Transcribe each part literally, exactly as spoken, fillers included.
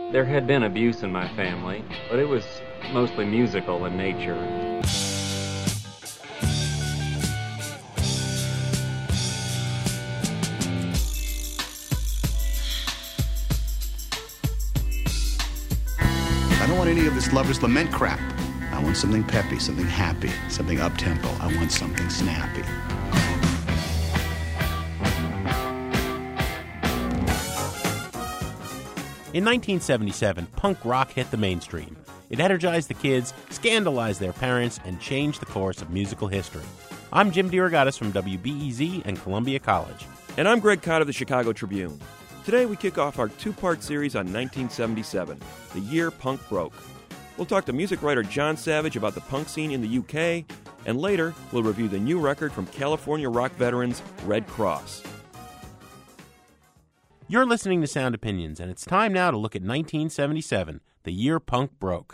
There had been abuse in my family, but it was mostly musical in nature. I don't want any of this lover's lament crap. I want something peppy, something happy, something up-tempo. I want something snappy. In nineteen seventy-seven, punk rock hit the mainstream. It energized the kids, scandalized their parents, and changed the course of musical history. I'm Jim DeRogatis from W B E Z and Columbia College. And I'm Greg Cott of the Chicago Tribune. Today we kick off our two-part series on nineteen seventy-seven, the year punk broke. We'll talk to music writer John Savage about the punk scene in the U K, and later we'll review the new record from California rock veterans Red Cross. You're listening to Sound Opinions, and it's time now to look at nineteen seventy-seven, the year punk broke.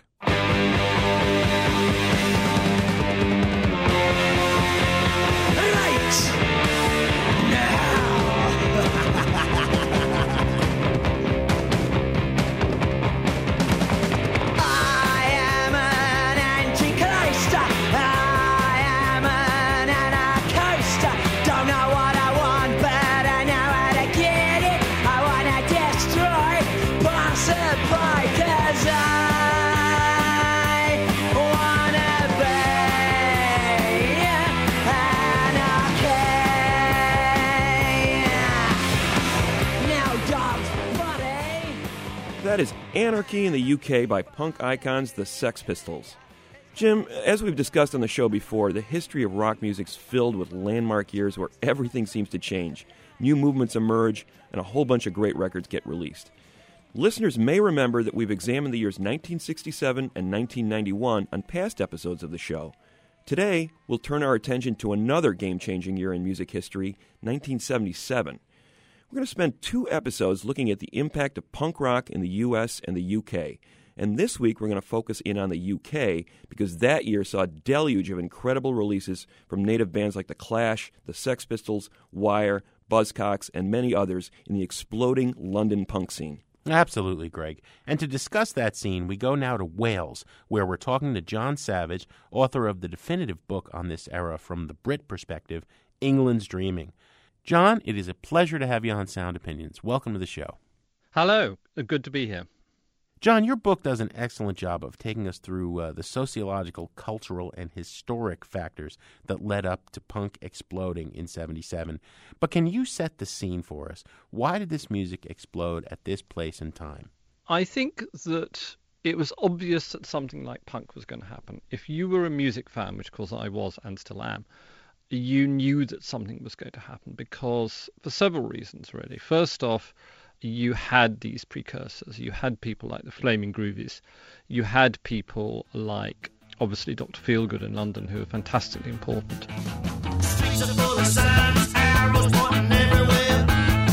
That is Anarchy in the U K by punk icons the Sex Pistols. Jim, as we've discussed on the show before, the history of rock music's filled with landmark years where everything seems to change. New movements emerge, and a whole bunch of great records get released. Listeners may remember that we've examined the years nineteen sixty-seven and nineteen ninety-one on past episodes of the show. Today, we'll turn our attention to another game-changing year in music history, nineteen seventy-seven. We're going to spend two episodes looking at the impact of punk rock in the U S and the U K. And this week we're going to focus in on the U K because that year saw a deluge of incredible releases from native bands like The Clash, The Sex Pistols, Wire, Buzzcocks, and many others in the exploding London punk scene. Absolutely, Greg. And to discuss that scene, we go now to Wales, where we're talking to John Savage, author of the definitive book on this era from the Brit perspective, England's Dreaming. John, it is a pleasure to have you on Sound Opinions. Welcome to the show. Hello. Good to be here. John, your book does an excellent job of taking us through uh, the sociological, cultural, and historic factors that led up to punk exploding in seventy-seven. But can you set the scene for us? Why did this music explode at this place and time? I think that it was obvious that something like punk was going to happen. If you were a music fan, which of course I was and still am, you knew that something was going to happen because for several reasons, really. First off, you had these precursors. You had people like the Flaming Groovies. You had people like, obviously, Doctor Feelgood in London, who are fantastically important. Streets are full of signs, arrows pointing everywhere.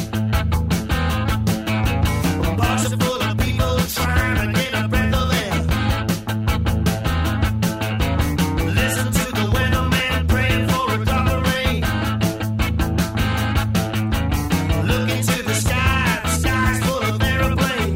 Bars are full of people trying to get a breath of air. Listen to the weatherman praying for a drop of rain. Look into the sky, the sky's full of aeroplanes.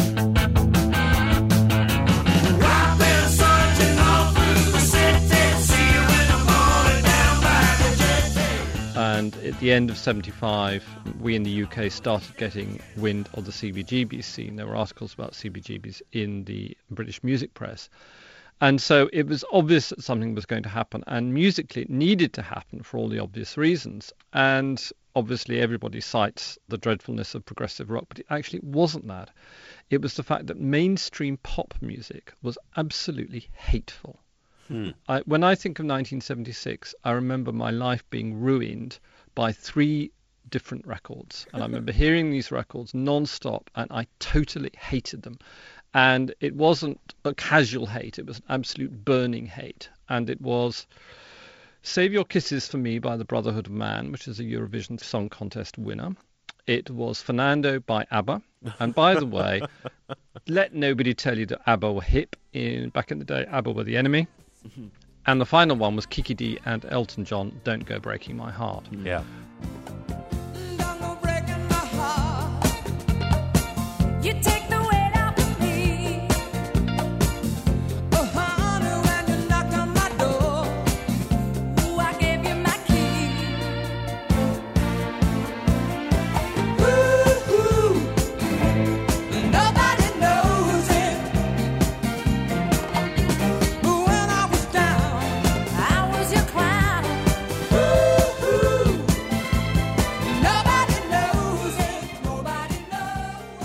Rock band surging all through the city, see you in the morning down by the jetty. And at the end of seventy-five, we in the U K started getting wind of the C B G B scene. There were articles about C B G Bs in the British music press. And so it was obvious that something was going to happen. And musically, it needed to happen for all the obvious reasons. And obviously, everybody cites the dreadfulness of progressive rock, but it actually wasn't that. It was the fact that mainstream pop music was absolutely hateful. Hmm. I, when I think of nineteen seventy-six, I remember my life being ruined by three different records. And I remember hearing these records non-stop, and I totally hated them. And it wasn't a casual hate, it was an absolute burning hate. And it was Save Your Kisses for Me by the Brotherhood of Man, which is a Eurovision Song Contest winner. It was Fernando by ABBA. And by the way, let nobody tell you that ABBA were hip. In back in the day, ABBA were the enemy. Mm-hmm. And the final one was Kiki Dee and Elton John, Don't Go Breaking My Heart. Yeah. You take the weight off of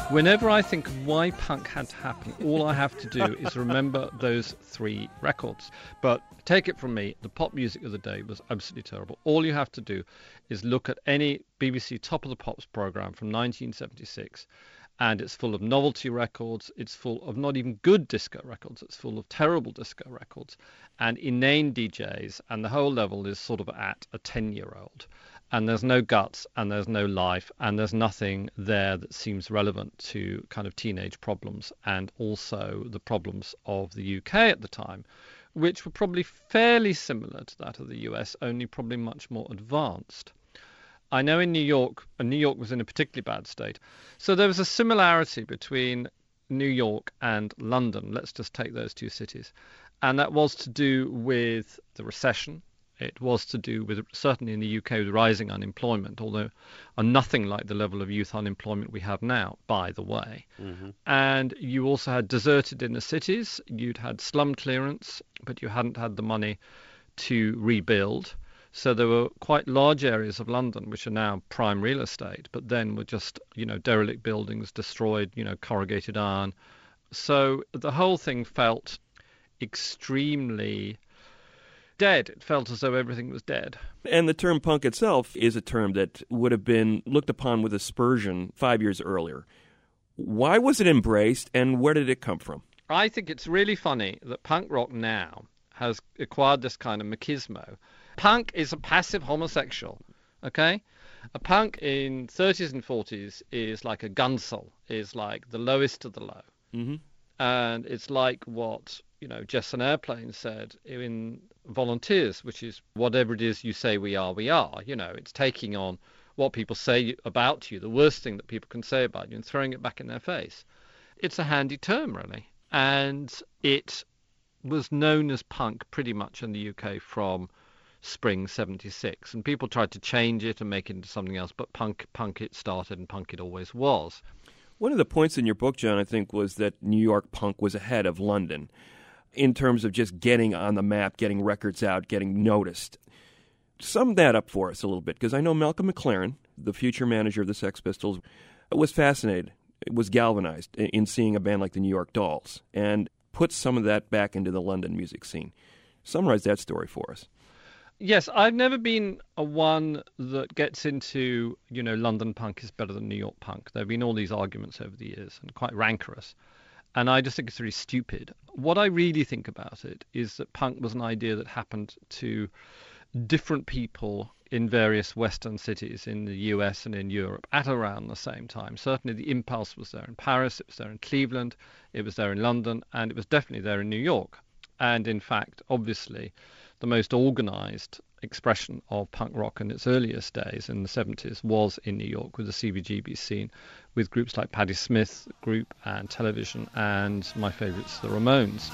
Whenever I think of why punk had to happen, all I have to do is remember those three records. But take it from me, the pop music of the day was absolutely terrible. All you have to do is look at any B B C Top of the Pops programme from nineteen seventy-six, and it's full of novelty records, it's full of not even good disco records, it's full of terrible disco records, and inane D Js, and the whole level is sort of at a ten-year-old. And there's no guts, and there's no life, and there's nothing there that seems relevant to kind of teenage problems, and also the problems of the U K at the time, which were probably fairly similar to that of the U S, only probably much more advanced. I know in New York, and New York was in a particularly bad state, so there was a similarity between New York and London. Let's just take those two cities. And that was to do with the recession. It was to do with, certainly in the U K, with rising unemployment, although are nothing like the level of youth unemployment we have now, by the way. Mm-hmm. And you also had deserted inner cities. You'd had slum clearance, but you hadn't had the money to rebuild. So there were quite large areas of London which are now prime real estate, but then were just, you know, derelict buildings, destroyed, you know, corrugated iron. So the whole thing felt extremely dead. It felt as though everything was dead. And the term punk itself is a term that would have been looked upon with aspersion five years earlier. Why was it embraced, and where did it come from? I think it's really funny that punk rock now has acquired this kind of machismo. Punk is a passive homosexual, okay? A punk in thirties and forties is like a gunsel, is like the lowest of the low. Mm-hmm. And it's like what, you know, Jefferson Airplane said in Volunteers, which is whatever it is you say we are, we are. You know, it's taking on what people say about you, the worst thing that people can say about you, and throwing it back in their face. It's a handy term, really. And it was known as punk pretty much in the U K from spring seventy-six. And people tried to change it and make it into something else, but punk, punk it started, and punk it always was. One of the points in your book, John, I think, was that New York punk was ahead of London in terms of just getting on the map, getting records out, getting noticed. Sum that up for us a little bit, because I know Malcolm McLaren, the future manager of the Sex Pistols, was fascinated, was galvanized in seeing a band like the New York Dolls, and put some of that back into the London music scene. Summarize that story for us. Yes, I've never been a one that gets into, you know, London punk is better than New York punk. There have been all these arguments over the years, and quite rancorous. And I just think it's really stupid. What I really think about it is that punk was an idea that happened to different people in various Western cities in the U S and in Europe at around the same time. Certainly the impulse was there in Paris, it was there in Cleveland, it was there in London, and it was definitely there in New York. And in fact, obviously, the most organised expression of punk rock in its earliest days in the seventies was in New York with the C B G B scene, with groups like Patti Smith Group and Television, and my favourites, the Ramones.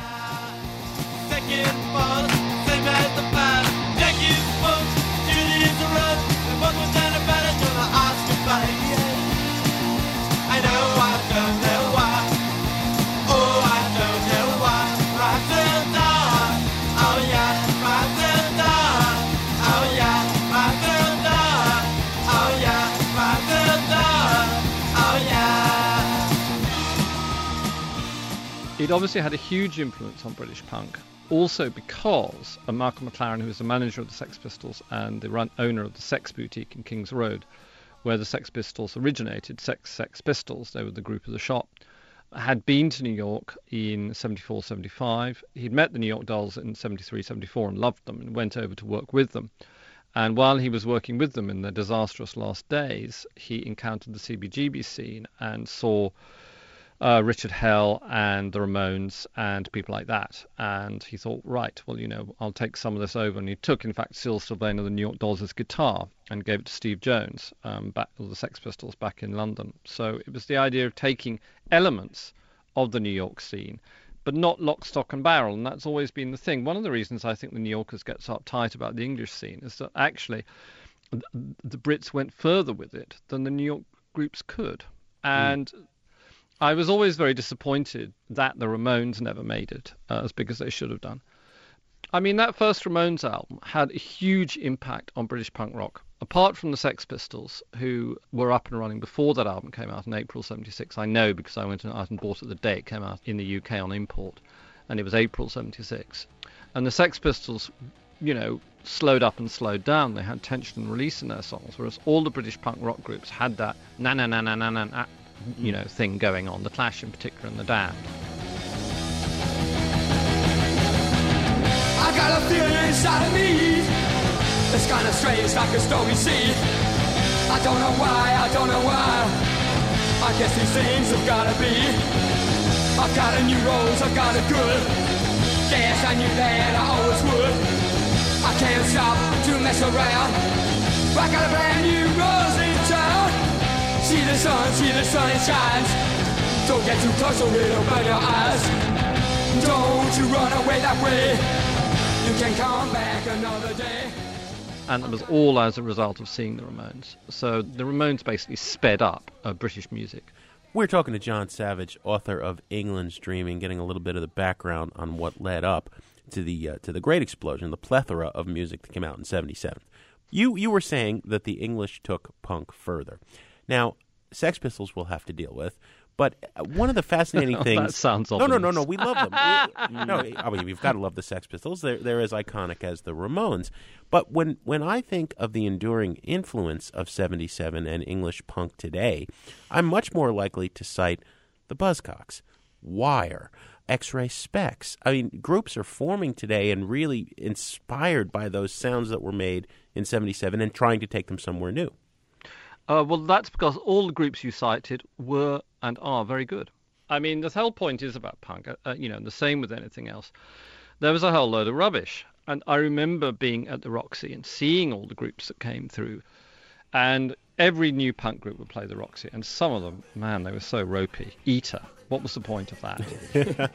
It obviously had a huge influence on British punk, also because of Malcolm McLaren, who was the manager of the Sex Pistols and the run, owner of the Sex Boutique in King's Road, where the Sex Pistols originated, Sex Sex Pistols, they were the group of the shop, had been to New York in seventy-four seventy-five. He'd met the New York Dolls in seventy-three seventy-four and loved them and went over to work with them. And while he was working with them in their disastrous last days, he encountered the C B G B scene and saw Uh, Richard Hell and the Ramones and people like that. And he thought, right, well, you know, I'll take some of this over. And he took, in fact, Syl Sylvain of the New York Dolls' guitar and gave it to Steve Jones, um, back of the Sex Pistols back in London. So it was the idea of taking elements of the New York scene, but not lock, stock and barrel. And that's always been the thing. One of the reasons I think the New Yorkers get so uptight about the English scene is that actually th- the Brits went further with it than the New York groups could. And mm. I was always very disappointed that the Ramones never made it uh, as big as they should have done. I mean, that first Ramones album had a huge impact on British punk rock. Apart from the Sex Pistols, who were up and running before that album came out in April seventy-six, I know because I went out and bought it the day it came out in the U K on import, and it was April seventy-six. And the Sex Pistols, you know, slowed up and slowed down. They had tension and release in their songs, whereas all the British punk rock groups had that na-na-na-na-na-na, you know, thing going on, the Clash in particular and the Damned. I got a feeling inside of me. It's kind of strange, like a stormy sea. I don't know why, I don't know why. I guess these things have gotta be. I've got a new rose, I've got a good. Guess I knew that I always would. I can't stop to mess around. I got a brand new rose in town. See the sun, see the sun, it shines. Don't get too close or it'll burn your eyes. Don't you run away that way. You can come back another day. And it was all as a result of seeing the Ramones. So the Ramones basically sped up uh, British music. We're talking to John Savage, author of England's Dreaming, getting a little bit of the background on what led up to the uh, to the great explosion, the plethora of music that came out in seventy-seven. You you were saying that the English took punk further. Now, Sex Pistols we'll have to deal with. But one of the fascinating things... That sounds no, ominous. no, no, no. We love them. We, no, I mean, you've got to love the Sex Pistols. They're, they're as iconic as the Ramones. But when, when I think of the enduring influence of seventy-seven and English punk today, I'm much more likely to cite the Buzzcocks, Wire, X-Ray Spex. I mean, groups are forming today and really inspired by those sounds that were made in seventy-seven and trying to take them somewhere new. Uh, well, that's because all the groups you cited were and are very good. I mean, the whole point is about punk, uh, you know, the same with anything else. There was a whole load of rubbish. And I remember being at the Roxy and seeing all the groups that came through. And every new punk group would play the Roxy. And some of them, man, they were so ropey. Eater. What was the point of that?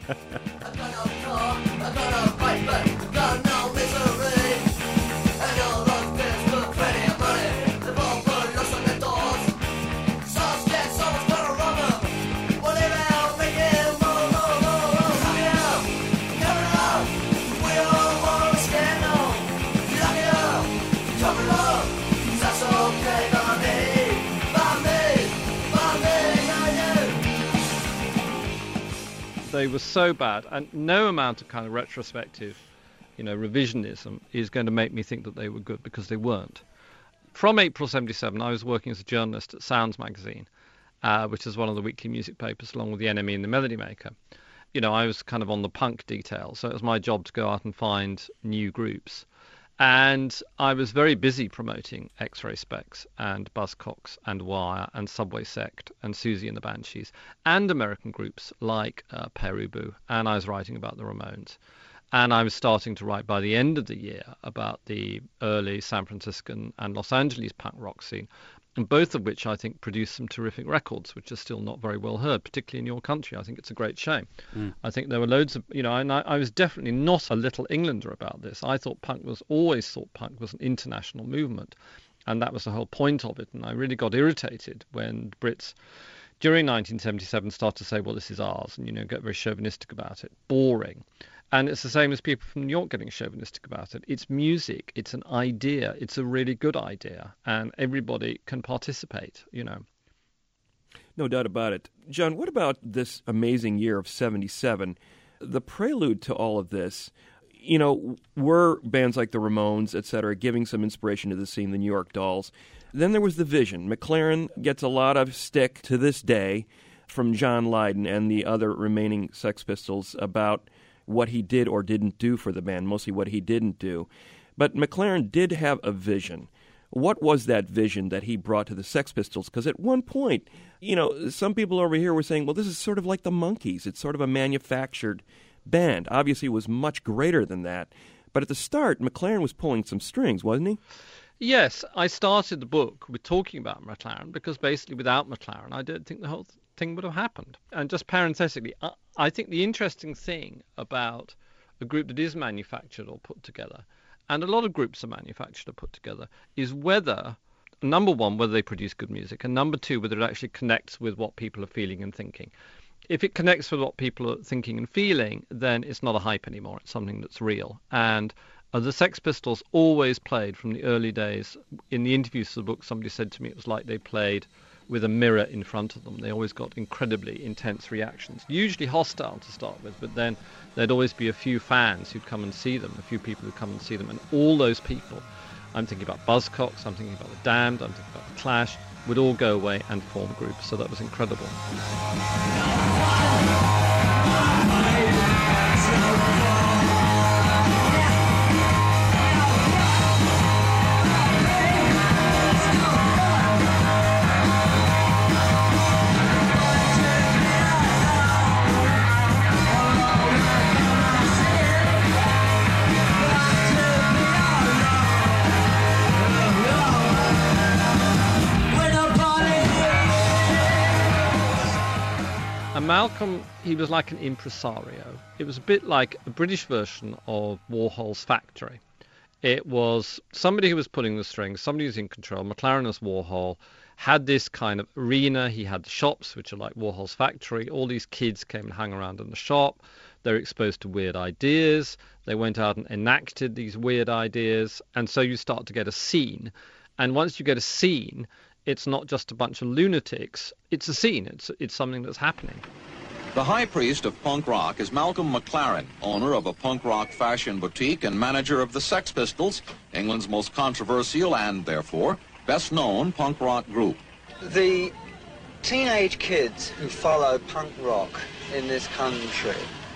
They were so bad, and no amount of kind of retrospective, you know, revisionism is going to make me think that they were good, because they weren't. From April seventy-seven, I was working as a journalist at Sounds magazine, uh, which is one of the weekly music papers, along with The Enemy and The Melody Maker. You know, I was kind of on the punk detail, so it was my job to go out and find new groups. And I was very busy promoting X-Ray Spex and Buzzcocks and Wire and Subway Sect and Susie and the Banshees and American groups like uh, Pere Ubu, and I was writing about the Ramones. And I was starting to write by the end of the year about the early San Franciscan and Los Angeles punk rock scene, and both of which I think produced some terrific records, which are still not very well heard, particularly in your country. I think it's a great shame. Mm. I think there were loads of, you know, and I, I was definitely not a little Englander about this. I thought punk was, always thought punk was an international movement, and that was the whole point of it. And I really got irritated when Brits, during nineteen seventy-seven, started to say, well, this is ours, and, you know, get very chauvinistic about it. Boring. And it's the same as people from New York getting chauvinistic about it. It's music. It's an idea. It's a really good idea. And everybody can participate, you know. No doubt about it. John, what about this amazing year of seventy-seven? The prelude to all of this, you know, were bands like the Ramones, et cetera, giving some inspiration to the scene, the New York Dolls. Then there was the Vision. McLaren gets a lot of stick to this day from John Lydon and the other remaining Sex Pistols about what he did or didn't do for the band, mostly what he didn't do. But McLaren did have a vision. What was that vision that he brought to the Sex Pistols? Because at one point, you know, some people over here were saying, well, this is sort of like the Monkees. It's sort of a manufactured band. Obviously, it was much greater than that. But at the start, McLaren was pulling some strings, wasn't he? Yes, I started the book with talking about McLaren because basically without McLaren, I don't think the whole thing would have happened. And just parenthetically, I, I think the interesting thing about a group that is manufactured or put together, and a lot of groups are manufactured or put together, is whether, number one, whether they produce good music, and number two, whether it actually connects with what people are feeling and thinking. if it connects with what people are thinking and feeling, then it's not a hype anymore. It's something that's real. And uh, the Sex Pistols always played from the early days. In the interviews for the book, somebody said to me it was like they played with a mirror in front of them. They always got incredibly intense reactions, usually hostile to start with, but then there'd always be a few fans who'd come and see them, a few people who'd come and see them, and all those people, I'm thinking about Buzzcocks, I'm thinking about The Damned, I'm thinking about The Clash, would all go away and form groups, so that was incredible. And Malcolm, he was like an impresario. It was a bit like a British version of Warhol's Factory. It was somebody who was pulling the strings, somebody who's in control. McLaren as Warhol had this kind of arena. He had the shops, which are like Warhol's Factory. All these kids came and hung around in the shop. They were exposed to weird ideas. They went out and enacted these weird ideas. And so you start to get a scene. And once you get a scene, it's not just a bunch of lunatics. It's a scene. It's it's something that's happening. The high priest of punk rock is Malcolm McLaren, owner of a punk rock fashion boutique and manager of the Sex Pistols, England's most controversial and, therefore, best-known punk rock group. The teenage kids who follow punk rock in this country,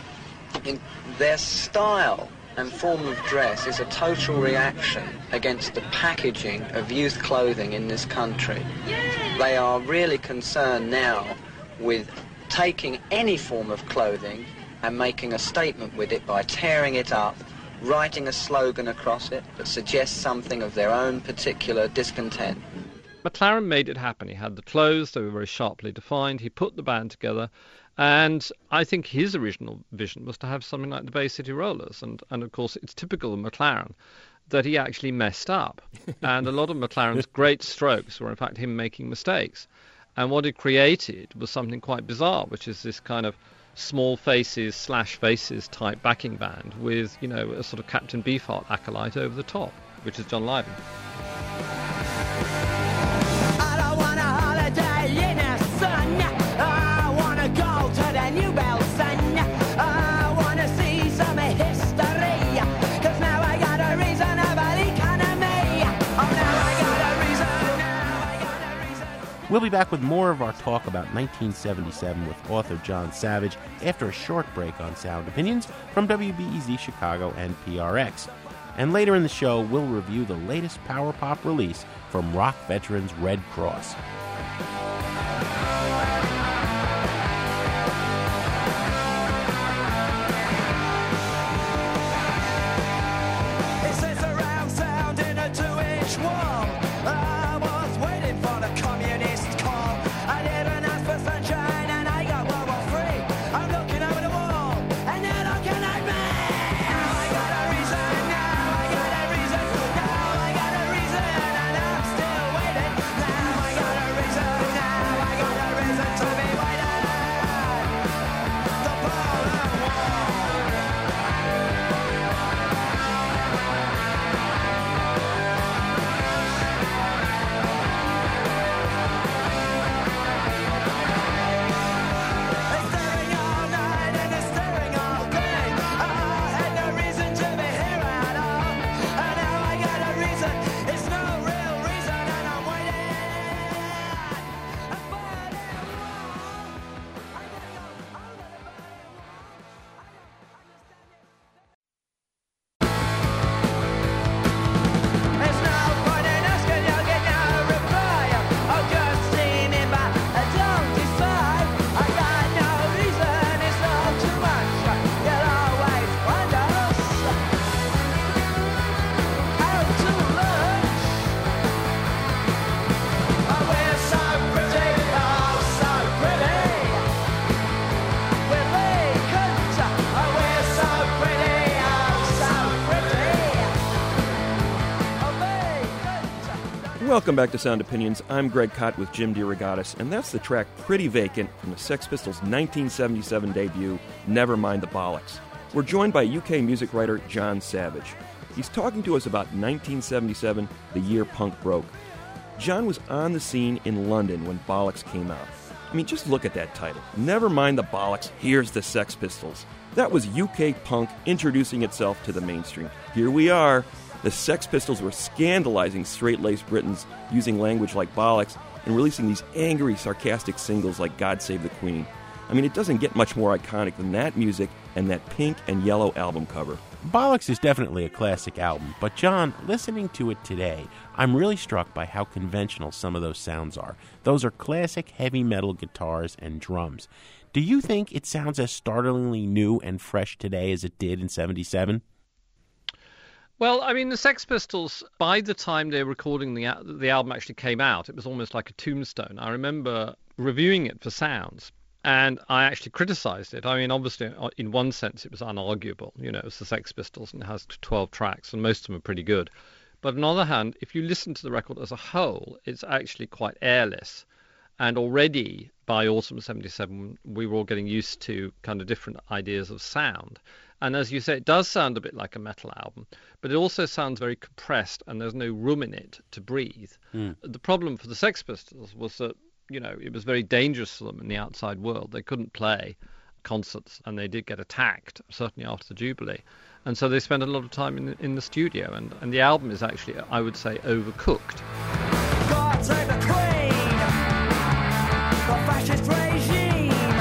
in their style and form of dress is a total reaction against the packaging of youth clothing in this country. They are really concerned now with taking any form of clothing and making a statement with it by tearing it up, writing a slogan across it that suggests something of their own particular discontent. McLaren made it happen. He had the clothes, they were very sharply defined. He put the band together. And I think his original vision was to have something like the Bay City Rollers. And, and of course, it's typical of McLaren that he actually messed up. And a lot of McLaren's great strokes were, in fact, him making mistakes. And what it created was something quite bizarre, which is this kind of small faces slash faces type backing band with, you know, a sort of Captain Beefheart acolyte over the top, which is John Lydon. We'll be back with more of our talk about nineteen seventy-seven with author John Savage after a short break on Sound Opinions from W B E Z Chicago and P R X. And later in the show, we'll review the latest power pop release from rock veterans Red Cross. Welcome back to Sound Opinions. I'm Greg Kot with Jim DeRogatis, and that's the track Pretty Vacant from the Sex Pistols' nineteen seventy-seven debut, Never Mind the Bollocks. We're joined by U K music writer John Savage. He's talking to us about nineteen seventy-seven, the year punk broke. John was on the scene in London when Bollocks came out. I mean, just look at that title. Never mind the Bollocks, here's the Sex Pistols. That was U K punk introducing itself to the mainstream. Here we are. The Sex Pistols were scandalizing straight-laced Britons using language like bollocks and releasing these angry, sarcastic singles like God Save the Queen. I mean, it doesn't get much more iconic than that music and that pink and yellow album cover. Bollocks is definitely a classic album, but John, listening to it today, I'm really struck by how conventional some of those sounds are. Those are classic heavy metal guitars and drums. Do you think it sounds as startlingly new and fresh today as it did in seventy-seven? Well, I mean, the Sex Pistols, by the time they were recording the the album actually came out, it was almost like a tombstone. I remember reviewing it for Sounds, and I actually criticised it. I mean, obviously, in one sense, it was unarguable. You know, it's the Sex Pistols, and it has twelve tracks, and most of them are pretty good. But on the other hand, if you listen to the record as a whole, it's actually quite airless. And already, by autumn seventy-seven, we were all getting used to kind of different ideas of sound. And as you say, it does sound a bit like a metal album, but it also sounds very compressed and there's no room in it to breathe. Mm. The problem for the Sex Pistols was that, you know, it was very dangerous for them in the outside world. They couldn't play concerts and they did get attacked, certainly after the Jubilee. And so they spent a lot of time in the, in the studio, and, and the album is actually, I would say, overcooked. God save the Queen, the fascist regime.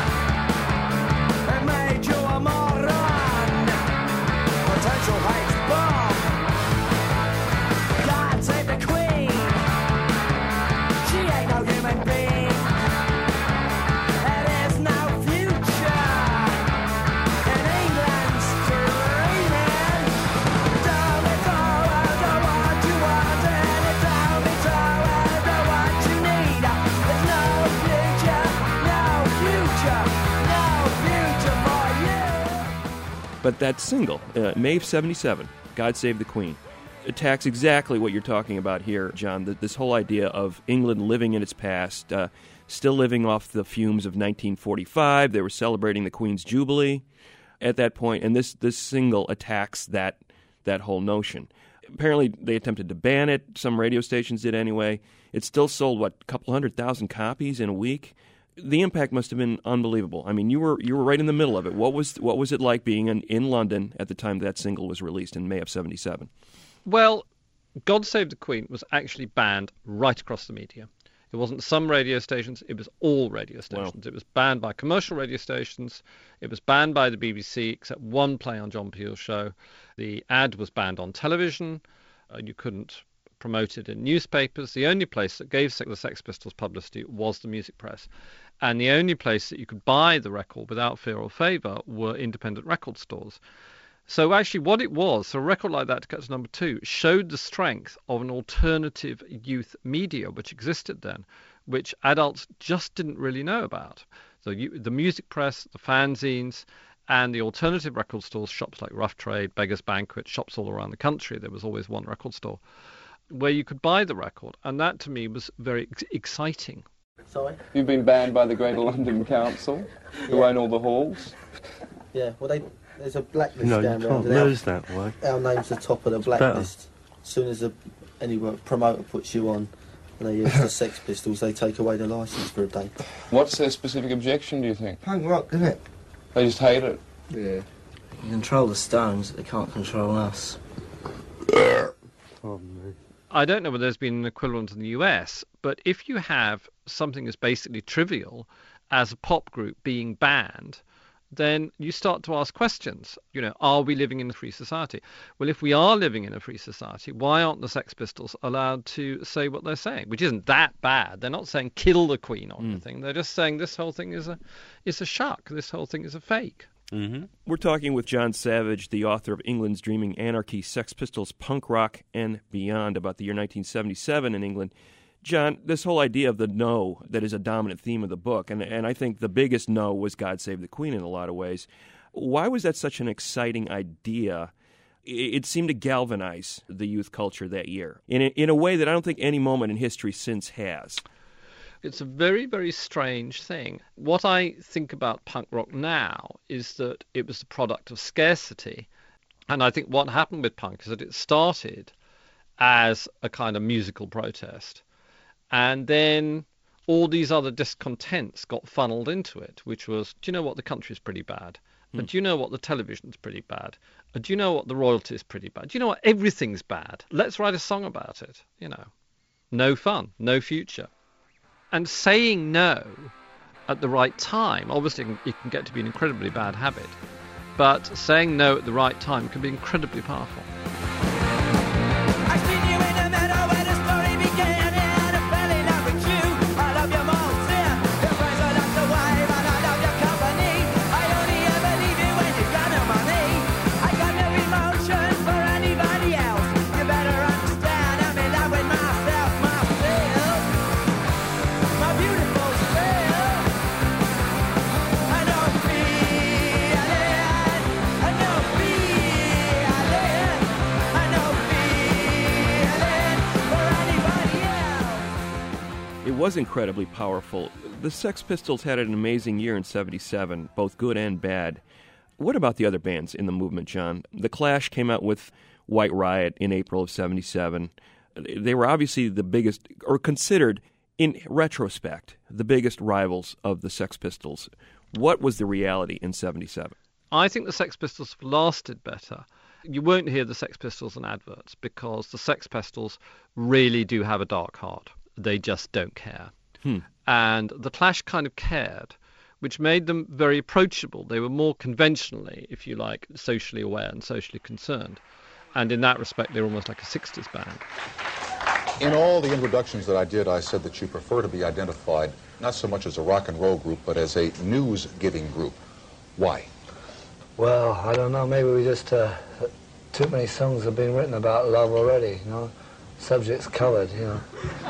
But that single, uh, May of seventy-seven, God Save the Queen, attacks exactly what you're talking about here, John, that this whole idea of England living in its past, uh, still living off the fumes of nineteen forty-five. They were celebrating the Queen's Jubilee at that point, and this, this single attacks that that whole notion. Apparently, they attempted to ban it. Some radio stations did anyway. It still sold, what, a couple hundred thousand copies in a week? The impact must have been unbelievable. I mean, you were you were right in the middle of it. What was what was it like being in, in London at the time that single was released in May of seventy-seven? Well, God Save the Queen was actually banned right across the media. It wasn't some radio stations, it was all radio stations. Wow. It was banned by commercial radio stations. It was banned by the B B C, except one play on John Peel's show. The ad was banned on television. Uh, you couldn't promote it in newspapers. The only place that gave the Sex Pistols publicity was the music press. And the only place that you could buy the record without fear or favour were independent record stores. So actually what it was, for a record like that to get to number two, showed the strength of an alternative youth media which existed then, which adults just didn't really know about. So you, the music press, the fanzines, and the alternative record stores, shops like Rough Trade, Beggar's Banquet, shops all around the country, there was always one record store, where you could buy the record. And that to me was very ex- exciting. Sorry? You've been banned by the Greater London Council, who Yeah. own all the halls. Yeah, well, they, there's a blacklist No, you down can't there. lose that way. Our name's the top of the blacklist. As soon as a, any promoter puts you on and they use the Sex Pistols, they take away the licence for a day. What's their specific objection, do you think? Punk rock, isn't it? They just hate it. Yeah. You can control the Stones, they can't control us. I don't know whether there's been an equivalent in the U S, but if you have something as basically trivial as a pop group being banned, then you start to ask questions. You know, are we living in a free society? Well, if we are living in a free society, why aren't the Sex Pistols allowed to say what they're saying? Which isn't that bad. They're not saying kill the Queen or anything. Mm. They're just saying this whole thing is a, is a shuck. This whole thing is a fake. Mm-hmm. We're talking with John Savage, the author of England's Dreaming Anarchy, Sex Pistols, Punk Rock, and Beyond, about the year nineteen seventy-seven in England. John, this whole idea of the no that is a dominant theme of the book, and, and I think the biggest no was God Save the Queen in a lot of ways. Why was that such an exciting idea it seemed to galvanize the youth culture that year in a, in a way that I don't think any moment in history since has. It's a very, very strange thing. What I think about punk rock now is that it was the product of scarcity. And I think what happened with punk is that it started as a kind of musical protest. And then all these other discontents got funneled into it, which was, do you know what, the country's pretty bad? Mm. And do you know what, the television's pretty bad? And do you know what, the royalty's pretty bad? Do you know what, everything's bad? Let's write a song about it, you know. No fun, no future. And saying no at the right time, obviously it can get to be an incredibly bad habit, but saying no at the right time can be incredibly powerful. Was incredibly powerful. The Sex Pistols had an amazing year in seventy-seven, both good and bad. What about the other bands in the movement, John? The Clash came out with White Riot in April of seventy-seven. They were obviously the biggest, or considered, in retrospect, the biggest rivals of the Sex Pistols. What was the reality in seventy-seven? I think the Sex Pistols have lasted better. You won't hear the Sex Pistols in adverts because the Sex Pistols really do have a dark heart. They just don't care. Hmm. And the Clash kind of cared, which made them very approachable. They were more conventionally, if you like, socially aware and socially concerned. And in that respect, they were almost like a sixties band. In all the introductions that I did, I said that you prefer to be identified not so much as a rock and roll group, but as a news-giving group. Why? Well, I don't know. Maybe we just, uh, too many songs have been written about love already, you know? Subject's covered, you know.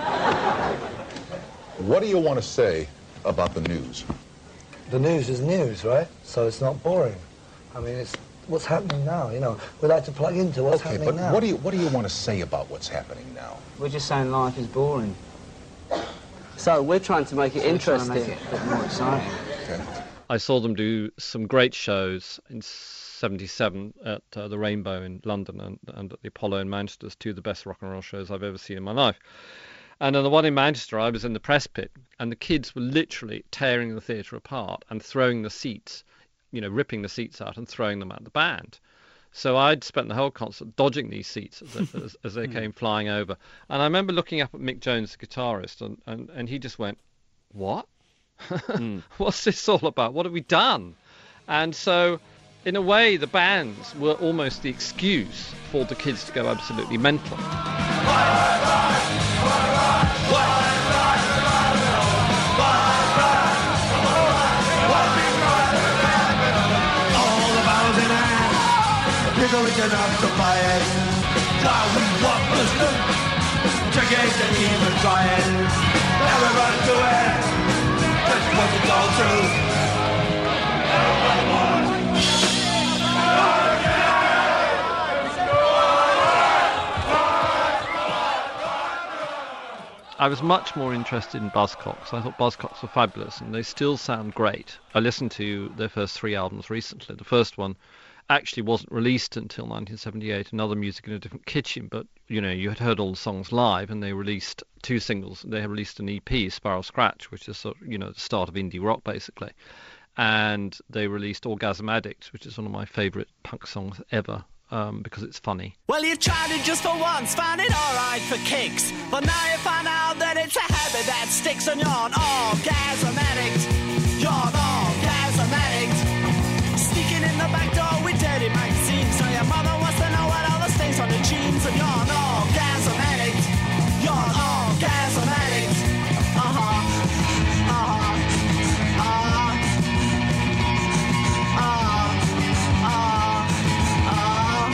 What do you want to say about the news? The news is news, right? So it's not boring. I mean, it's what's happening now, you know. We like to plug into what's okay, happening but now. What do you, what do you want to say about what's happening now? We're just saying life is boring. So we're trying to make it so interesting. Make it a bit more exciting. Okay. I saw them do some great shows in seventy-seven at uh, the Rainbow in London and, and at the Apollo in Manchester, two of the best rock and roll shows I've ever seen in my life. And on the one in Manchester, I was in the press pit, and the kids were literally tearing the theatre apart and throwing the seats, you know, ripping the seats out and throwing them at the band. So I'd spent the whole concert dodging these seats as, they, as, as they came flying over. And I remember looking up at Mick Jones, the guitarist, and, and, and he just went, what? mm. What's this all about? What have we done? And so, in a way, the bands were almost the excuse for the kids to go absolutely mental. Rich enough to buy it. Now we want the loot. Chicken to even try it. Never run to it. Just what we go through. I was much more interested in Buzzcocks. I thought Buzzcocks were fabulous, and they still sound great. I listened to their first three albums recently. The first one actually wasn't released until nineteen seventy-eight, Another Music in a Different Kitchen, but you know, you had heard all the songs live, and they released two singles. They released an E P, Spiral Scratch, which is sort of, you know, the start of indie rock basically, and they released Orgasm Addict, which is one of my favourite punk songs ever, um, because it's funny. Well, you tried it just for once, found it alright for kicks, but now you find out that it's a habit that sticks, and you're an orgasm addict. You're an orgasm addict. Sneaking in the back door with dirty magazines, so your mother wants to know what all the stains on the jeans, and you're an orgasm addict. You're an orgasm addict. Uh-huh. Uh-huh.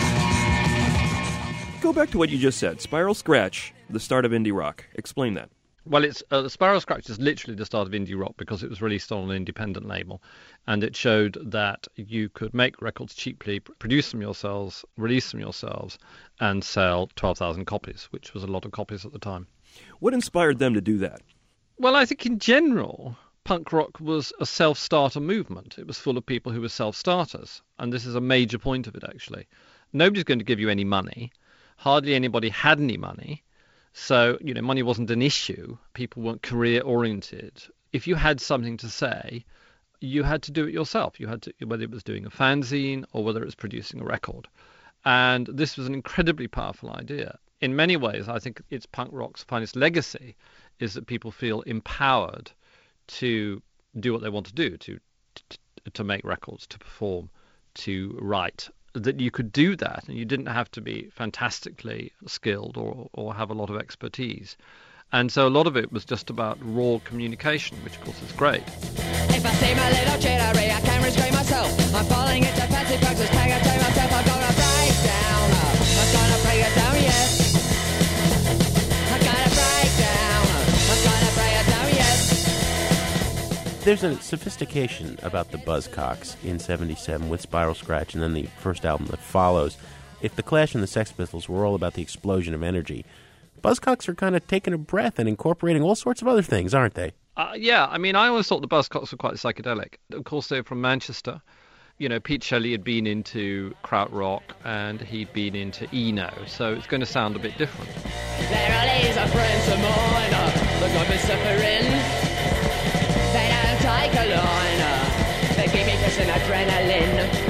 Uh-huh. Uh-huh. Uh-huh. Go back to what you just said. Spiral Scratch, the start of indie rock. Explain that. Well, it's uh, Sparrow Scratch is literally the start of indie rock because it was released on an independent label, and it showed that you could make records cheaply, produce them yourselves, release them yourselves, and sell twelve thousand copies, which was a lot of copies at the time. What inspired them to do that? Well, I think in general, punk rock was a self-starter movement. It was full of people who were self-starters, and this is a major point of it, actually. Nobody's going to give you any money. Hardly anybody had any money. So, you know, money wasn't an issue. People weren't career-oriented. If you had something to say, you had to do it yourself. You had to, whether it was doing a fanzine or whether it was producing a record. And this was an incredibly powerful idea. In many ways, I think it's punk rock's finest legacy is that people feel empowered to do what they want to do, to to, to make records, to perform, to write. That you could do that, and you didn't have to be fantastically skilled or or have a lot of expertise. And so a lot of it was just about raw communication, which of course is great. If I see my little jittery, I can't restrain myself. I'm falling into fancy practice, can't contain myself. I'm gonna break down. I'm gonna break it down, yes. I'm gonna break down. I'm gonna break it down, yes. There's a sophistication about the Buzzcocks in seventy-seven with Spiral Scratch and then the first album that follows. If the Clash and the Sex Pistols were all about the explosion of energy, Buzzcocks are kind of taking a breath and incorporating all sorts of other things, aren't they? Uh, yeah, I mean, I always thought the Buzzcocks were quite psychedelic. Of course, they're from Manchester. You know, Pete Shelley had been into krautrock and he'd been into Eno, so it's going to sound a bit different. There is a friend of mine, look, I've been suffering. They don't take a line, they give me just an adrenaline.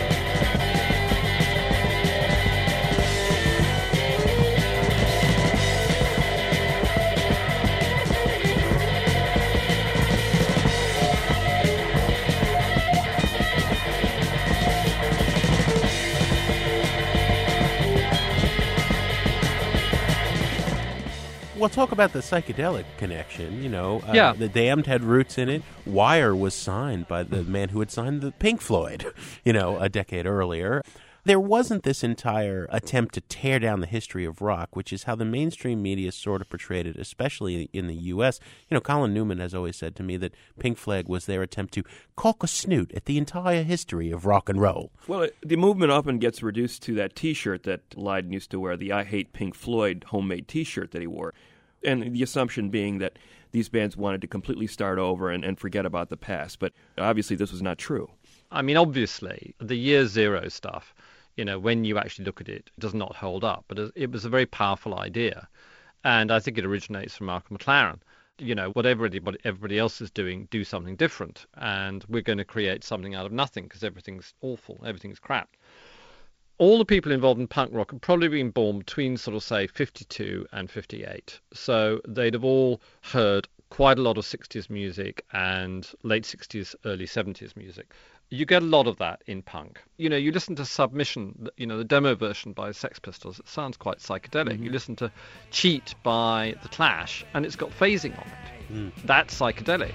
Well, talk about the psychedelic connection, you know. Uh, yeah. The Damned had roots in it. Wire was signed by the man who had signed the Pink Floyd, you know, a decade earlier. There wasn't this entire attempt to tear down the history of rock, which is how the mainstream media sort of portrayed it, especially in the U S. You know, Colin Newman has always said to me that Pink Floyd was their attempt to caulk a snoot at the entire history of rock and roll. Well, the movement often gets reduced to that T-shirt that Lydon used to wear, the I Hate Pink Floyd homemade T-shirt that he wore. And the assumption being that these bands wanted to completely start over and, and forget about the past. But obviously this was not true. I mean, obviously, the year zero stuff, you know, when you actually look at it, it does not hold up. But it was a very powerful idea. And I think it originates from Malcolm McLaren. You know, whatever everybody, everybody else is doing, do something different. And we're going to create something out of nothing because everything's awful, everything's crap. All the people involved in punk rock have probably been born between sort of, say, fifty-two and fifty-eight. So they'd have all heard quite a lot of sixties music and late sixties, early seventies music. You get a lot of that in punk. You know, you listen to Submission, you know, the demo version by Sex Pistols, it sounds quite psychedelic. Mm-hmm. You listen to Cheat by The Clash, and it's got phasing on it. Mm. That's psychedelic.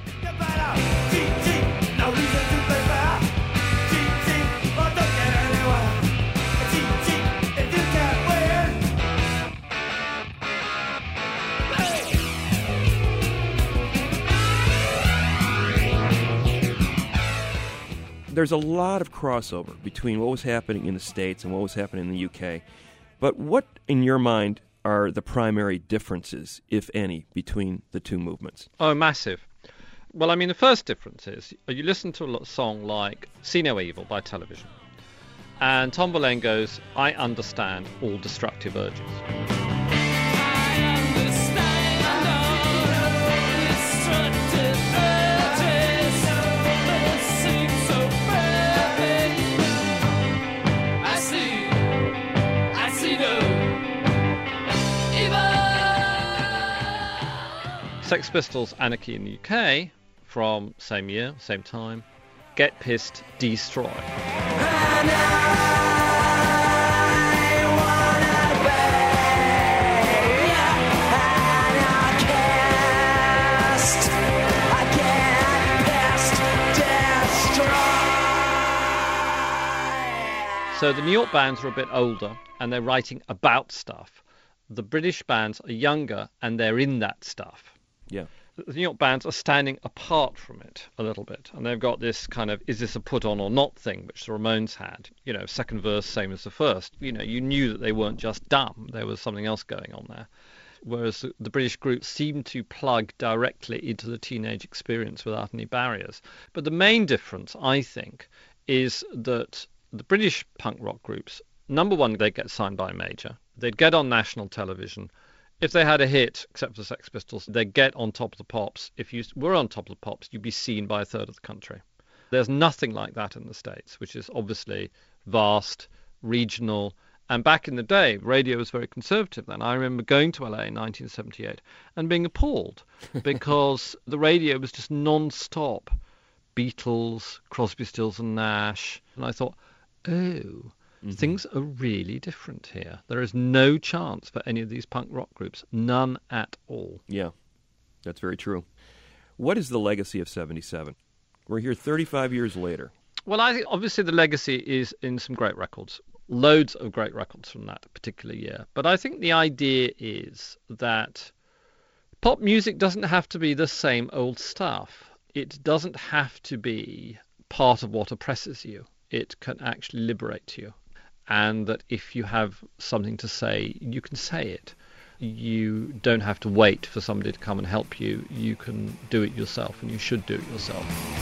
There's a lot of crossover between what was happening in the States and what was happening in the U K. But what, in your mind, are the primary differences, if any, between the two movements? Oh, massive. Well, I mean, the first difference is you listen to a song like See No Evil by Television, and Tom Verlaine goes, I understand all destructive urges. Sex Pistols, Anarchy in the U K, from same year, same time, Get Pissed, Destroy. So the New York bands are a bit older and they're writing about stuff. The British bands are younger and they're in that stuff. Yeah. The New York bands are standing apart from it a little bit, and they've got this kind of, is this a put on or not thing, which the Ramones had. You know, second verse, same as the first. You know, you knew that they weren't just dumb. There was something else going on there. Whereas the British group seemed to plug directly into the teenage experience without any barriers. But the main difference, I think, is that the British punk rock groups, number one, they'd get signed by a major. They'd get on national television. If they had a hit, except for the Sex Pistols, they'd get on Top of the Pops. If you were on Top of the Pops, you'd be seen by a third of the country. There's nothing like that in the States, which is obviously vast, regional. And back in the day, radio was very conservative then. I remember going to L A in nineteen seventy-eight and being appalled because the radio was just non-stop. Beatles, Crosby, Stills and Nash. And I thought, oh, mm-hmm. things are really different here. There is no chance for any of these punk rock groups. None at all. Yeah, that's very true. What is the legacy of seventy-seven? We're here thirty-five years later. Well, I think obviously the legacy is in some great records. Loads of great records from that particular year. But I think the idea is that pop music doesn't have to be the same old stuff. It doesn't have to be part of what oppresses you. It can actually liberate you. And that if you have something to say, you can say it. You don't have to wait for somebody to come and help you. You can do it yourself, and you should do it yourself.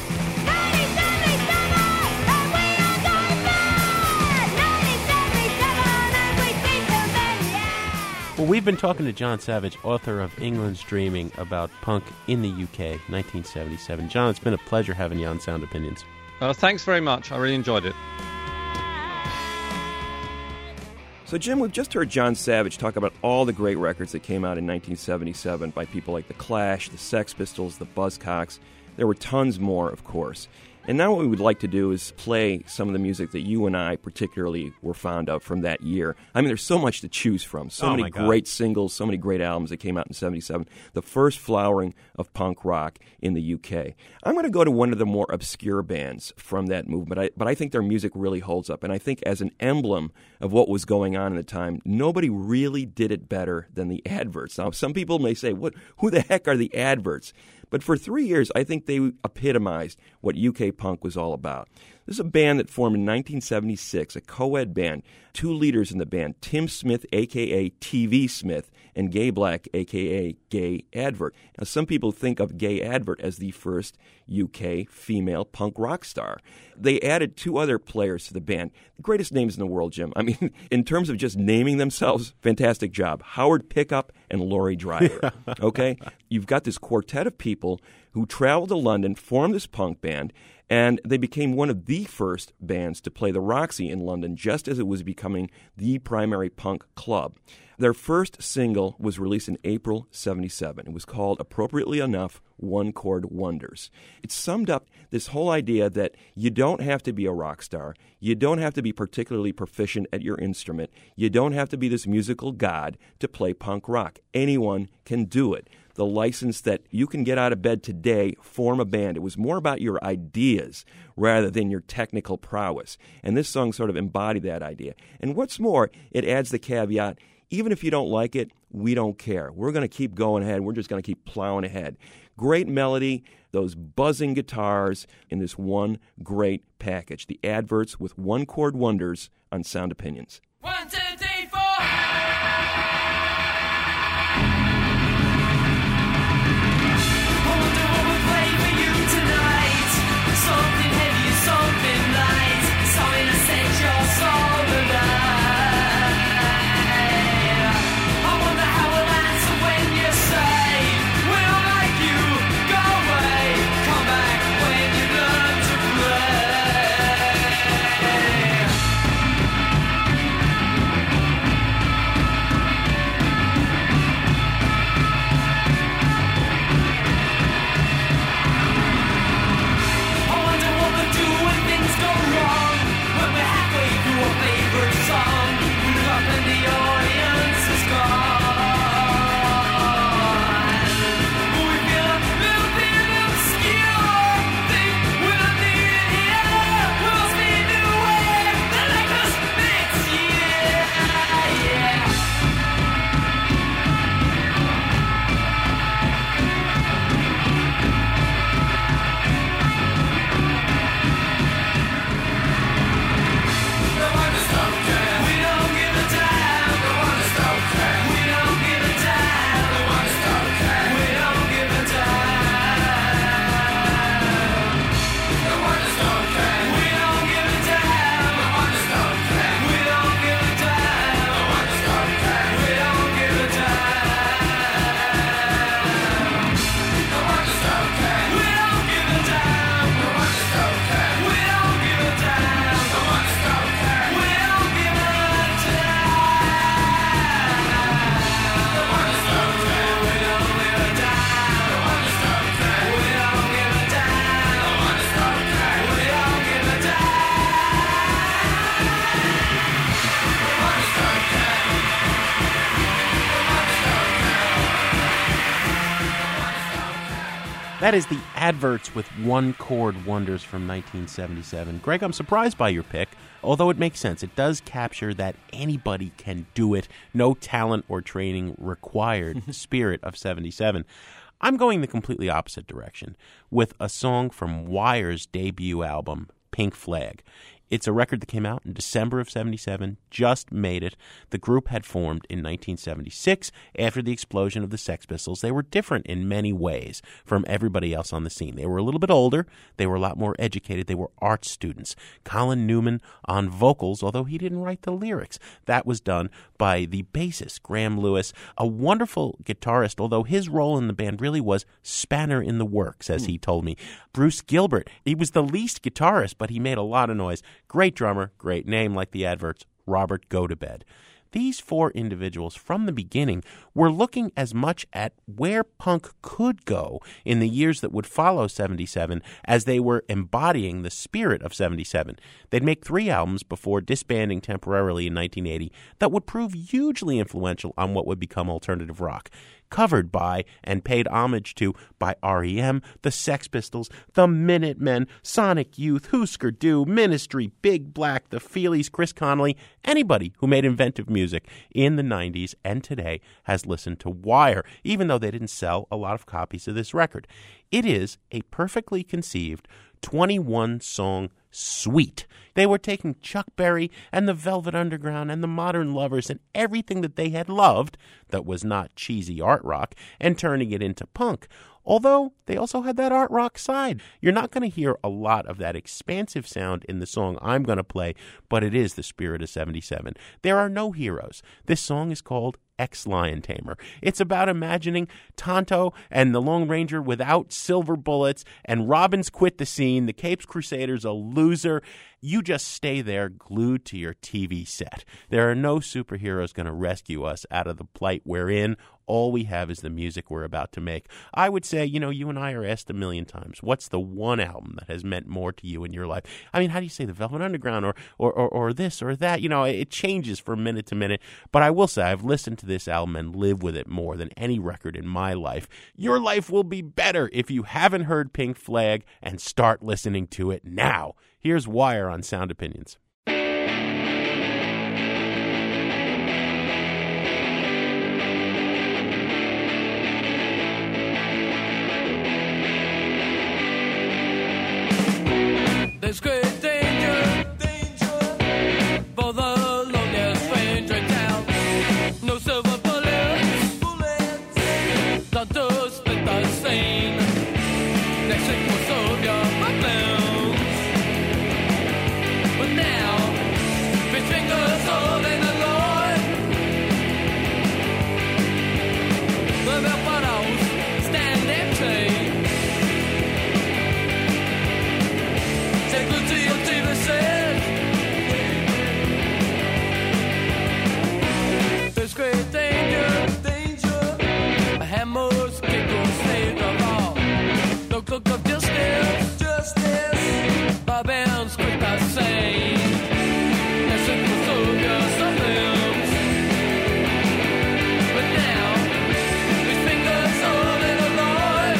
Well, we've been talking to John Savage, author of England's Dreaming, about punk in the U K, nineteen seventy-seven. John, it's been a pleasure having you on Sound Opinions. Uh, thanks very much. I really enjoyed it. So, Jim, we've just heard John Savage talk about all the great records that came out in nineteen seventy-seven by people like The Clash, the Sex Pistols, the Buzzcocks. There were tons more, of course. And now what we would like to do is play some of the music that you and I particularly were fond of from that year. I mean, there's so much to choose from. So oh many great singles, so many great albums that came out in seventy-seven. The first flowering of punk rock in the U K. I'm going to go to one of the more obscure bands from that movement, I, but I think their music really holds up. And I think as an emblem of what was going on at the time, nobody really did it better than the Adverts. Now, some people may say, "What? Who the heck are the Adverts?" But for three years, I think they epitomized what U K punk was all about. This is a band that formed in nineteen seventy-six, a co-ed band. Two leaders in the band, Tim Smith, a k a. T V Smith, and Gay Black, a k a. Gay Advert. Now, some people think of Gay Advert as the first U K female punk rock star. They added two other players to the band. The greatest names in the world, Jim. I mean, in terms of just naming themselves, fantastic job. Howard Pickup and Laurie Driver. Okay? You've got this quartet of people who traveled to London, formed this punk band, and they became one of the first bands to play the Roxy in London just as it was becoming the primary punk club. Their first single was released in April seventy-seven. It was called, appropriately enough, One Chord Wonders. It summed up this whole idea that you don't have to be a rock star. You don't have to be particularly proficient at your instrument. You don't have to be this musical god to play punk rock. Anyone can do it. The license that you can get out of bed today, form a band. It was more about your ideas rather than your technical prowess. And this song sort of embodied that idea. And what's more, it adds the caveat, even if you don't like it, we don't care. We're going to keep going ahead. We're just going to keep plowing ahead. Great melody, those buzzing guitars in this one great package. The Adverts with One Chord Wonders on Sound Opinions. One, two, three, four. Something heavy, something light, something to set your soul alive. I wonder how we'll answer when you say, we don't like you, go away, come back when you learn to play. That is the Adverts with One Chord Wonders from nineteen seventy-seven. Greg, I'm surprised by your pick, although it makes sense. It does capture that anybody can do it, no talent or training required spirit of seventy-seven. I'm going the completely opposite direction with a song from Wire's debut album, Pink Flag. It's a record that came out in December of seventy-seven, just made it. The group had formed in nineteen seventy-six after the explosion of the Sex Pistols. They were different in many ways from everybody else on the scene. They were a little bit older. They were a lot more educated. They were art students. Colin Newman on vocals, although he didn't write the lyrics. That was done by the bassist, Graham Lewis, a wonderful guitarist, although his role in the band really was spanner in the works, as he told me. Bruce Gilbert, he was the least guitarist, but he made a lot of noise. Great drummer, great name like the Adverts, Robert Gotobed. These four individuals from the beginning were looking as much at where punk could go in the years that would follow seventy-seven as they were embodying the spirit of seventy-seven. They'd make three albums before disbanding temporarily in nineteen eighty that would prove hugely influential on what would become alternative rock. Covered by and paid homage to by R E M, the Sex Pistols, the Minutemen, Sonic Youth, Husker Du, Ministry, Big Black, the Feelies, Chris Connolly. Anybody who made inventive music in the nineties and today has listened to Wire, even though they didn't sell a lot of copies of this record. It is a perfectly conceived twenty-one song suite. They were taking Chuck Berry and the Velvet Underground and the Modern Lovers and everything that they had loved that was not cheesy art rock and turning it into punk. Although they also had that art rock side. You're not going to hear a lot of that expansive sound in the song I'm going to play, but it is the spirit of seventy-seven. There are no heroes. This song is called Ex-Lion Tamer. It's about imagining Tonto and the Lone Ranger without silver bullets, and Robbins quit the scene, the Capes Crusaders a loser. You just stay there glued to your T V set. There are no superheroes going to rescue us out of the plight we're in. All we have is the music we're about to make. I would say, you know, you and I are asked a million times, what's the one album that has meant more to you in your life? I mean, how do you say the Velvet Underground or or, or, or this or that? You know, it changes from minute to minute. But I will say I've listened to this album and lived with it more than any record in my life. Your life will be better if you haven't heard Pink Flag and start listening to it now. Here's Wire on Sound Opinions. There's great danger, danger for the loneliest stranger in town. No silver bullets, bullets, done to split the scene. Next week will solve your problems. But now, fish fingers holding the Lord. The bell bottles stand empty. Take good to your T V set. There's great danger, danger. A hammer's kick will save the law. No cloak of justice, justice. Barbarians quit the same. That's it for soldiers of films. But now, his fingers holding the Lord.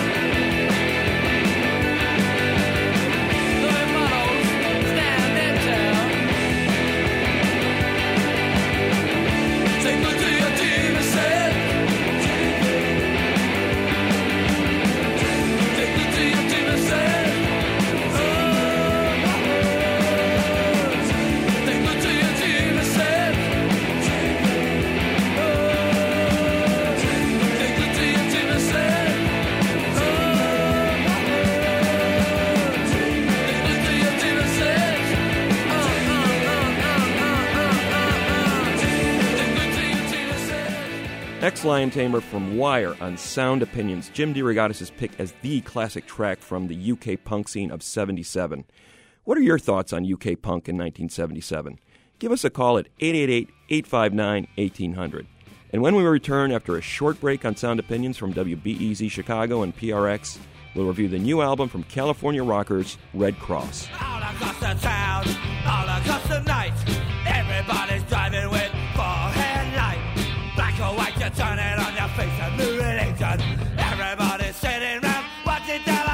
The models stand in town. Take good to your T V set. Take good to your T V set. Take good to your T V set. Take good to your T V set. Take good to your T V set. Ex-Lion Tamer from Wire on Sound Opinions. Jim DeRogatis' pick as the classic track from the U K punk scene of seventy-seven. What are your thoughts on U K punk in nineteen seventy-seven? Give us a call at eight eight eight, eight five nine, one eight hundred. And when we return after a short break on Sound Opinions from W B E Z Chicago and P R X, we'll review the new album from California rockers Red Cross. All across the town, all across the night, everybody's driving with four headlights. Black or white, you turn it on your face and new religion. Everybody's sitting around watching television.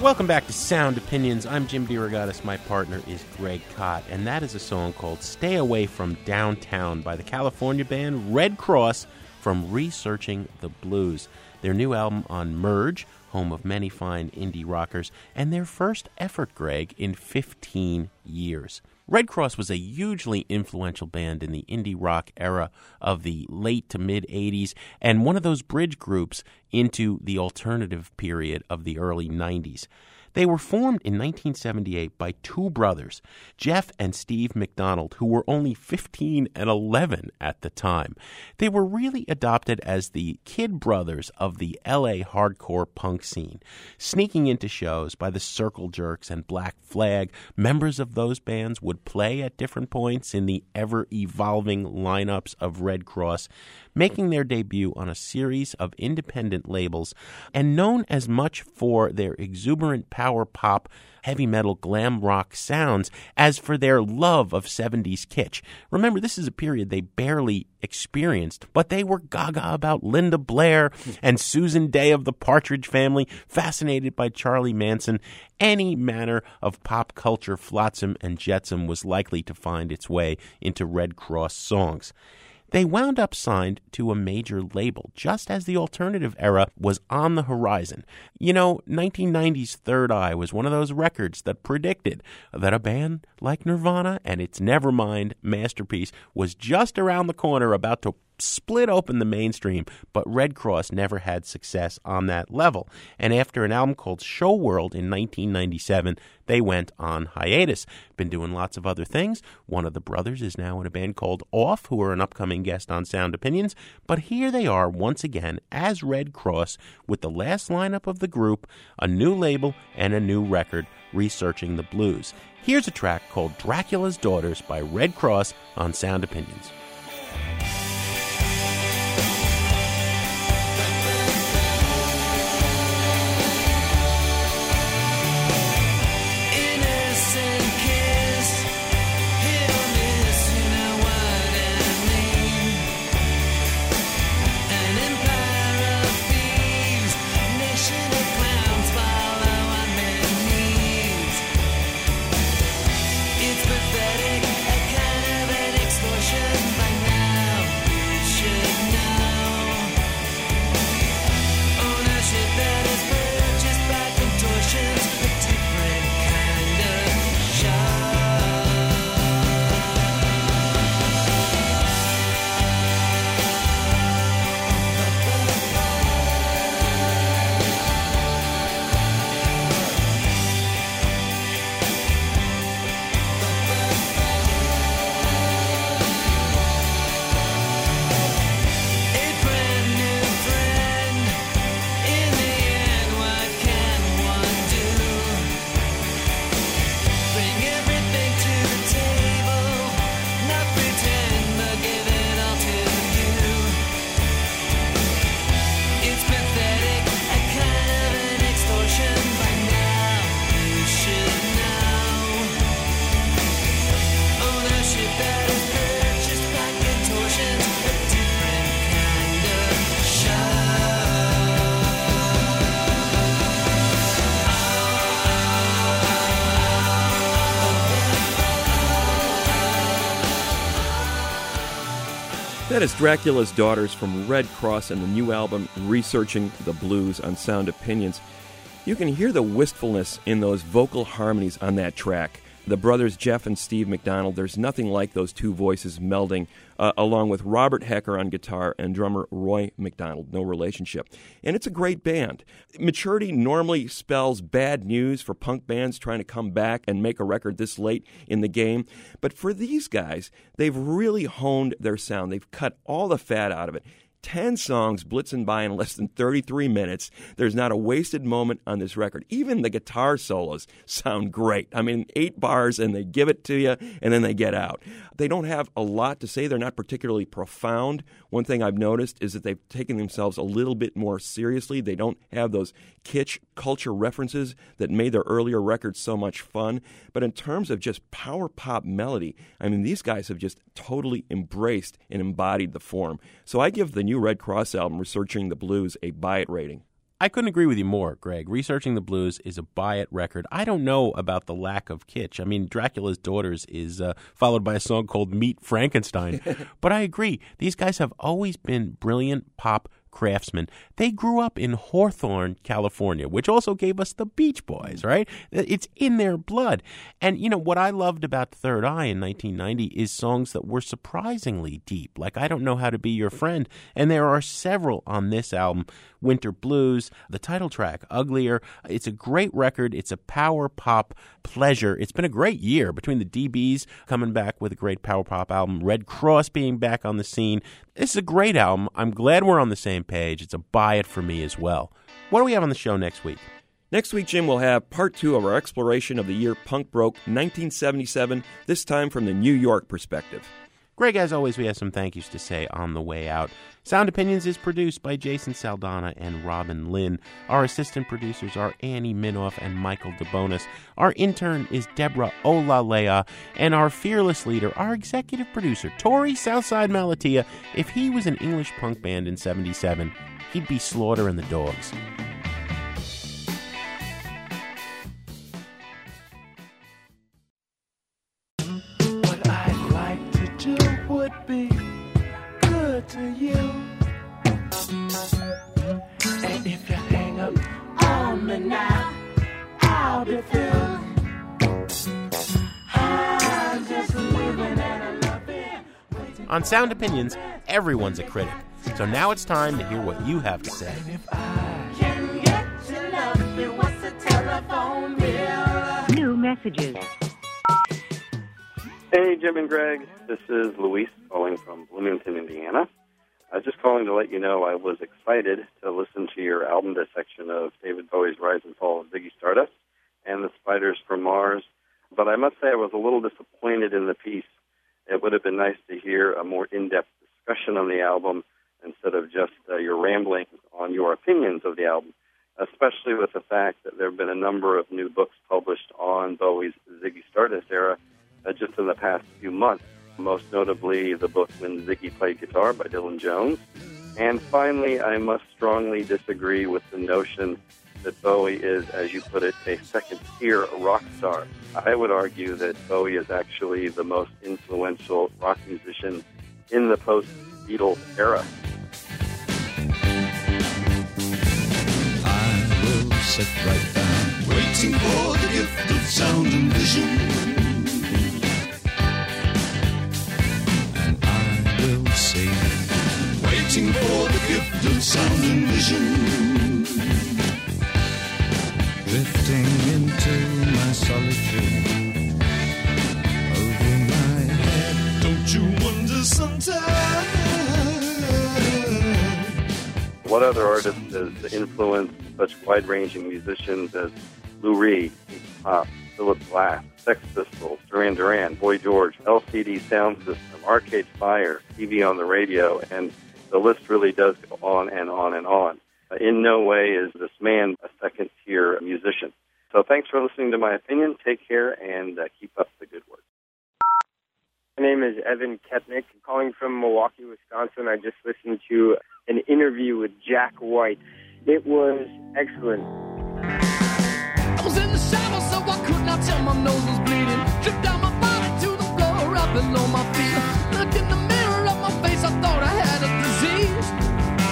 Welcome back to Sound Opinions. I'm Jim DeRogatis. My partner is Greg Kot, and that is a song called Stay Away from Downtown by the California band Red Cross from Researching the Blues. Their new album on Merge, home of many fine indie rockers, and their first effort, Greg, in fifteen years. Red Cross was a hugely influential band in the indie rock era of the late to mid-eighties and one of those bridge groups into the alternative period of the early nineties. They were formed in nineteen seventy-eight by two brothers, Jeff and Steve McDonald, who were only fifteen and eleven at the time. They were really adopted as the kid brothers of the L A hardcore punk scene. Sneaking into shows by the Circle Jerks and Black Flag, members of those bands would play at different points in the ever-evolving lineups of Red Cross, making their debut on a series of independent labels, and known as much for their exuberant power pop, heavy metal, glam rock sounds as for their love of seventies kitsch. Remember, this is a period they barely experienced, but they were gaga about Linda Blair and Susan Day of the Partridge Family, fascinated by Charlie Manson. Any manner of pop culture flotsam and jetsam was likely to find its way into Red Cross songs. They wound up signed to a major label just as the alternative era was on the horizon. You know, nineteen ninety's Third Eye was one of those records that predicted that a band like Nirvana and its Nevermind masterpiece was just around the corner, about to split open the mainstream, but Red Cross never had success on that level. And after an album called Show World in nineteen ninety-seven, they went on hiatus. Been doing lots of other things. One of the brothers is now in a band called Off, who are an upcoming guest on Sound Opinions. But here they are once again as Red Cross with the last lineup of the group, a new label, and a new record, Researching the Blues. Here's a track called Dracula's Daughters by Red Cross on Sound Opinions. That is Dracula's Daughters from Red Cross and the new album Researching the Blues on Sound Opinions. You can hear the wistfulness in those vocal harmonies on that track. The brothers Jeff and Steve McDonald, there's nothing like those two voices melding, uh, along with Robert Hecker on guitar and drummer Roy McDonald, no relationship. And it's a great band. Maturity normally spells bad news for punk bands trying to come back and make a record this late in the game. But for these guys, they've really honed their sound. They've cut all the fat out of it. Ten songs blitzing by in less than thirty-three minutes. There's not a wasted moment on this record. Even the guitar solos sound great. I mean, eight bars and they give it to you and then they get out. They don't have a lot to say. They're not particularly profound. One thing I've noticed is that they've taken themselves a little bit more seriously. They don't have those kitsch culture references that made their earlier records so much fun. But in terms of just power pop melody, I mean, these guys have just totally embraced and embodied the form. So I give the new Red Cross album, Researching the Blues, a buy it rating. I couldn't agree with you more, Greg. Researching the Blues is a buy-it record. I don't know about the lack of kitsch. I mean, Dracula's Daughters is uh, followed by a song called Meet Frankenstein. But I agree. These guys have always been brilliant pop craftsmen. They grew up in Hawthorne, California, which also gave us the Beach Boys, right? It's in their blood. And, you know, what I loved about Third Eye in nineteen ninety is songs that were surprisingly deep, like I Don't Know How to Be Your Friend. And there are several on this album. Winter Blues, the title track, Uglier. It's a great record. It's a power pop pleasure. It's been a great year between the D Bs coming back with a great power pop album, Red Cross being back on the scene. This is a great album. I'm glad we're on the same page. It's a buy it for me as well. What do we have on the show next week? Next week, Jim, we'll have part two of our exploration of the year punk broke, nineteen seventy-seven, this time from the New York perspective. Greg, as always, we have some thank yous to say on the way out. Sound Opinions is produced by Jason Saldana and Robin Lynn. Our assistant producers are Annie Minoff and Michael DeBonis. Our intern is Deborah Olalea. And our fearless leader, our executive producer, Tori Southside Malatia. If he was an English punk band in seventy-seven, he'd be Slaughter and the Dogs. What I'd like to do would be good to you. And if you hang up on me now, I'll be through. I'm just living and loving. On Sound Opinions, everyone's a critic. So now it's time to hear what you have to say. Can get to love you, what's the telephone bill? New messages. Hey, Jim and Greg. This is Luis calling from Bloomington, Indiana. I was just calling to let you know I was excited to listen to your album dissection of David Bowie's Rise and Fall of Ziggy Stardust and the Spiders from Mars, but I must say I was a little disappointed in the piece. It would have been nice to hear a more in-depth discussion on the album instead of just uh, your rambling on your opinions of the album, especially with the fact that there have been a number of new books published on Bowie's Ziggy Stardust era uh, just in the past few months, most notably the book When Ziggy Played Guitar by Dylan Jones. And finally, I must strongly disagree with the notion that Bowie is, as you put it, a second-tier rock star. I would argue that Bowie is actually the most influential rock musician in the post-Beatles era. I will sit right down, waiting for the gift of sound and vision. And I will sing, waiting for the gift of sound and vision. Drifting into my solitude, over my head. Don't you wonder sometimes? What other artist has influenced such wide-ranging musicians as Lou Reed, Iggy Pop, Philip Glass, Sex Pistols, Duran Duran, Boy George, L C D Sound System, Arcade Fire, T V on the radio, and the list really does go on and on and on. In no way is this man a second-tier musician. So thanks for listening to my opinion. Take care and uh, keep up the good work. My name is Evan Kepnick. I'm calling from Milwaukee, Wisconsin. I just listened to an interview with Jack White. It was excellent. I was in the shower, so I could not tell my nose was bleeding. Dripped down my body to the floor, right below my feet. Looked in the mirror of my face, I thought I had a disease.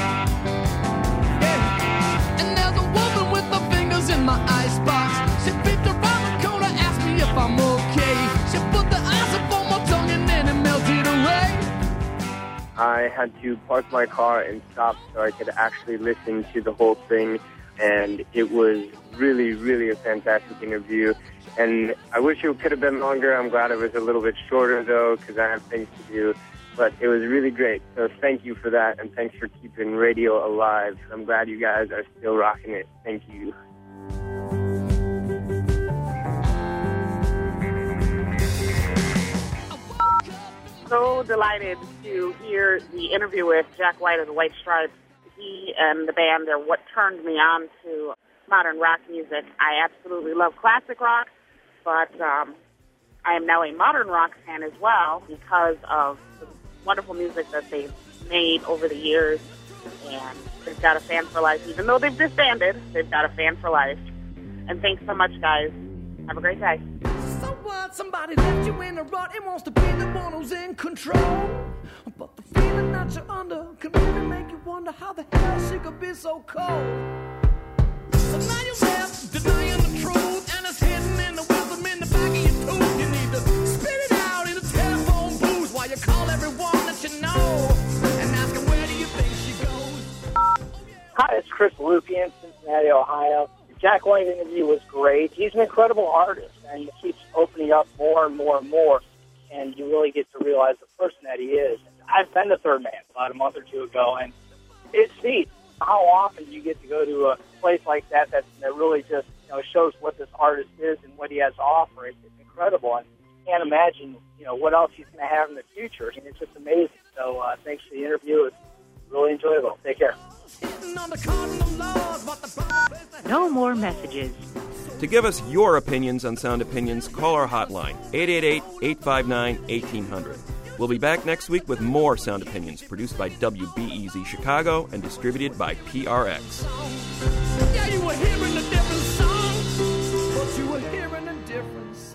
Yeah. And there's a woman with her fingers in my icebox. She peeped around the corner, asked me if I'm okay. She put the ice up on my tongue and then it melted away. I had to park my car and stop so I could actually listen to the whole thing. And it was really, really a fantastic interview. And I wish it could have been longer. I'm glad it was a little bit shorter, though, because I have things to do. But it was really great. So thank you for that, and thanks for keeping radio alive. I'm glad you guys are still rocking it. Thank you. So delighted to hear the interview with Jack White of the White Stripes. He and the band are what turned me on to modern rock music. I absolutely love classic rock, but um, I am now a modern rock fan as well because of the wonderful music that they've made over the years. and they've got a fan for life. Even though they've disbanded, they've got a fan for life. And thanks so much, guys. Have a great day. So what? Somebody left you in a rut and wants to be the one who's in control. But the feeling that you're under can really make you wonder how the hell she could be so cold. So now you're left denying the truth, and it's hidden in the wisdom in the back of your tooth. You need to spit it out in a telephone booth while you call everyone that you know and ask them, where do you think she goes? Hi, it's Chris Lupian, Cincinnati, Ohio. The Jack White interview was great. He's an incredible artist, and he keeps opening up more and more and more, and you really get to realize the person that he is. I've been to Third Man about a month or two ago, and it's neat how often you get to go to a place like that that, that really just, you know, shows what this artist is and what he has to offer. It's, it's incredible, and I can't imagine, you know, what else he's going to have in the future. And it's just amazing. So uh, thanks for the interview. It's really enjoyable. Take care. No more messages. To give us your opinions on Sound Opinions, call our hotline, eight eight eight, eight five nine, eighteen hundred. We'll be back next week with more Sound Opinions, produced by W B E Z Chicago and distributed by P R X. Yeah, you were hearing a different song, but you were hearing a different song.